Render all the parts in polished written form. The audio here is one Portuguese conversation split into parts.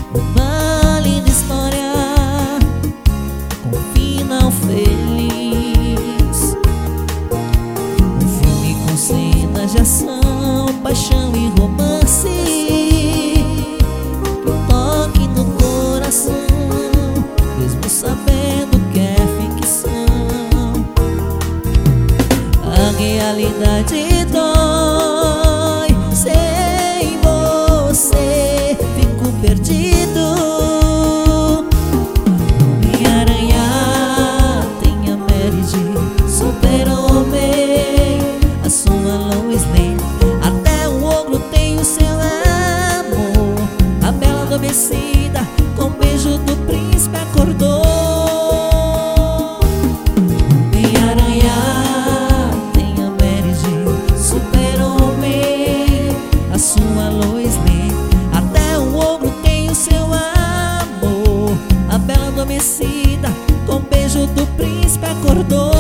Uma linda história com final feliz. Um filme com cenas de ação, paixão e romance, que toque no coração, mesmo sabendo que é ficção. A realidade dói, sem você fico perdido. Homem-Aranha tem a Mary Jane, Super-Homem a sua Lois Lane, até o ogro tem o seu amor. A bela adormecida com o beijo do príncipe acordou. Sua Lois Lane, até o ogro tem o seu amor. A bela adormecida com o beijo do príncipe acordou.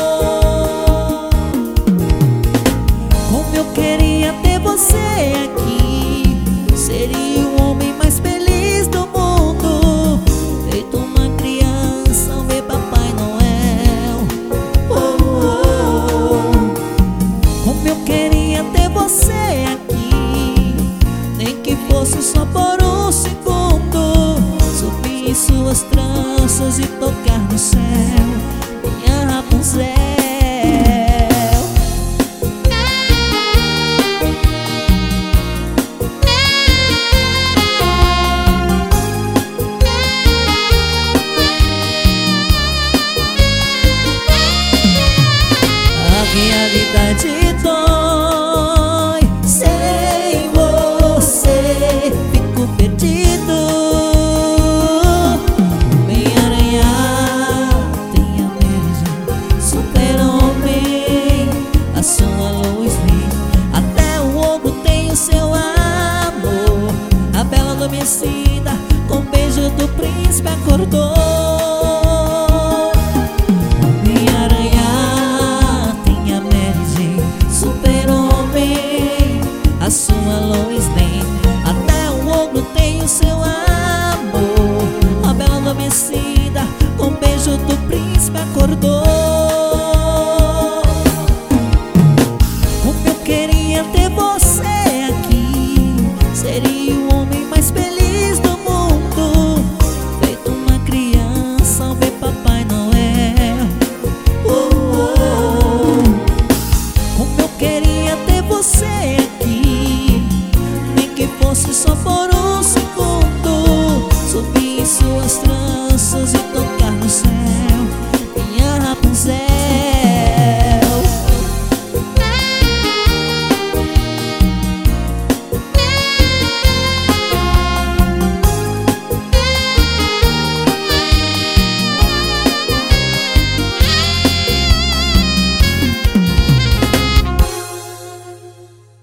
Como eu queria ter você aqui, seria o homem mais feliz do mundo. Feito uma criança ao ver Papai Noel. Oh, oh, oh. Como eu queria ter você aqui, nem que fosse só por um segundo. Subir em suas tranças e tocar no céu, minha Rapunzel. A realidade dói, sem você fico perdido. Homem-Aranha tem a Mary Jane, Super-Homem a sua Lois Lane, até o ogro tem o seu amor. A bela adormecida com o beijo do príncipe acordou. A sua Lois Lane, até o ogro tem o seu amor. A bela adormecida com o beijo do príncipe acordou. Como eu queria ter você aqui, seria o homem mais feliz do mundo. Feito uma criança ao ver Papai Noel. Oh, oh, oh. Como eu queria ter você aqui, nem que fosse só por um segundo. Subir em suas tranças e